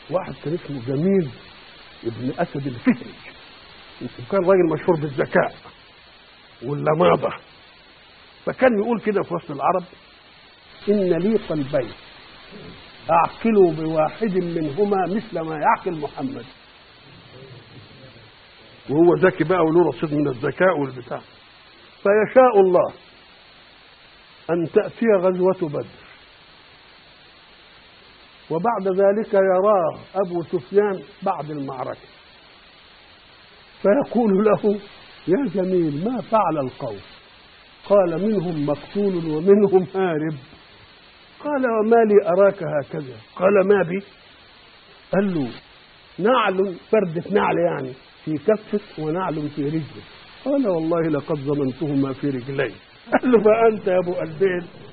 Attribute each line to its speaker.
Speaker 1: واحد كان اسمه جميل ابن أسد الفهري، وكان راجل مشهور بالذكاء واللماضة، فكان يقول كده في وسط العرب: إن لي قلبين أعقل بواحد منهما مثل ما يعقل محمد. وهو ذكي بقى وله رصيد من الذكاء والبتاع. فيشاء الله أن تأتي غزوة بدر، وبعد ذلك يراه أبو سفيان بعد المعركة، فيقول له: يا جميل، ما فعل القوم؟ قال: منهم مقتول ومنهم هارب. قال: وما لي أراك هكذا؟ قال: ما بي؟ قال له: نعل، فردة نعل يعني، في كفك ونعل في رجلك. قال: والله لقد ضمنتهما في رجلي. قال له: فأنت يا أبو قلبين